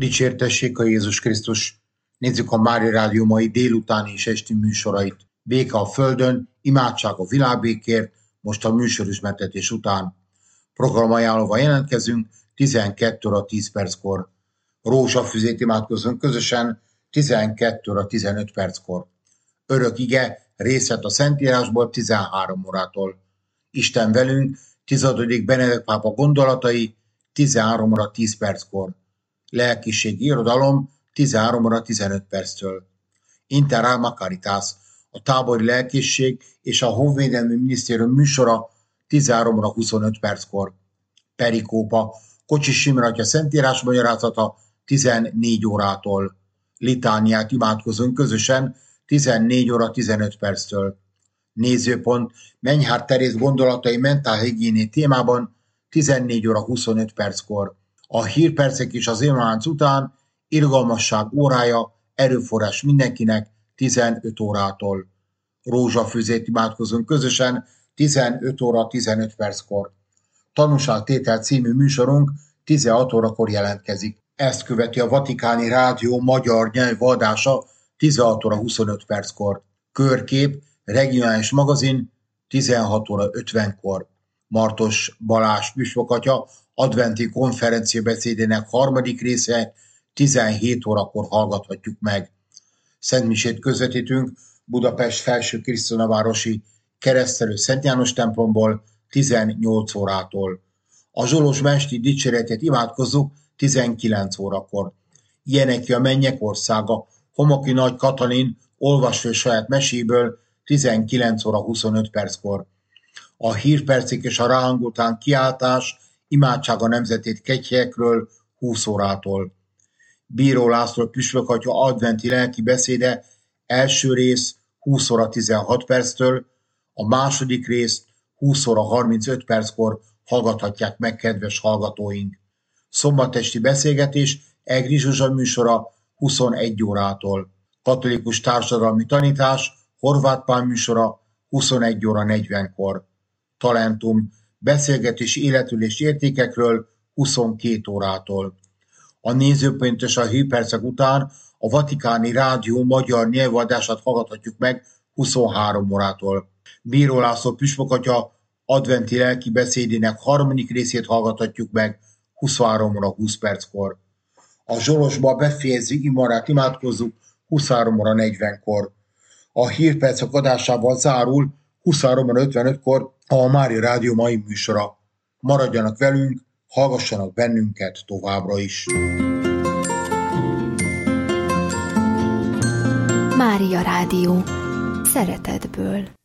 Dicsértessék a Jézus Krisztus! Nézzük a Mária Rádió mai délutáni és esti műsorait. Béke a földön, imádság a világbékért, most a műsorüzletetés után. Programajánlóval jelentkezünk 12 óra 10 perckor. Rózsafüzét imádkozunk közösen 12 óra 15 perckor. Örök ige, részlet a Szentírásból 13 órától. Isten velünk, 10. Benedek pápa gondolatai 13 óra 10 perckor. Lelkiségi irodalom 13 óra 15 perctől. Inter Alma Caritas, a tábori lelkészség és a Honvédelmi Minisztérium műsora 13 óra 25 perckor. Perikópa, Kocsis Imre atya szentírás magyarázata 14 órától. Litániát imádkozunk közösen 14 óra 15 perctől. Nézőpont Menyhár Teréz gondolatai mentálhigiéné témában 14 óra 25 perckor. A hírpercek és az émlánc után irgalmasság órája, erőforrás mindenkinek 15 órától. Rózsafüzét imádkozunk közösen 15 óra 15 perckor. Tanúságtétel című műsorunk 16 órakor jelentkezik. Ezt követi a Vatikáni Rádió magyar nyelvű adása 16 óra 25 perckor. Körkép, regionális magazin 16 óra 50-kor. Martos Balázs püspökatya adventi konferenciabeszédének harmadik része 17 órakor hallgathatjuk meg. Szentmisét közvetítünk Budapest Felső Krisztunavárosi Keresztelő Szent János templomból 18 órától. A Zsolos Mesti dicséretet imádkozzuk 19 órakor. Ilyenek ki a mennyek országa, Homoki Nagy Katalin olvasva saját meséből 19 óra 25 perckor. A hírpercek és a ráhangután kiáltás, imádság a nemzetét kegyhelyekről 20 órától. Bíró László püspökatya adventi lelki beszéde első rész 20 óra 16 perctől, a második részt 20 óra 35 perckor hallgathatják meg kedves hallgatóink. Szombatesti beszélgetés Egri Zsuzsa műsora 21 órától. Katolikus társadalmi tanítás Horváth Pál műsora 21 óra 40-kor. Talentum beszélgetés életülés értékekről 22 órától. A nézőpont és a hírpercek után a Vatikáni Rádió magyar nyelvadását hallgathatjuk meg 23 órától. Bíró László püspökatya adventi lelki beszédének harmadik részét hallgathatjuk meg 23 óra 20 perckor. A Zsolosba befejező imarát imádkozzuk 23 óra 40-kor. A hírpercek adásával zárul 23 óra 55-kor a Mária Rádió mai műsora. Maradjanak velünk, hallgassanak bennünket továbbra is. Mária Rádió. Szeretetből.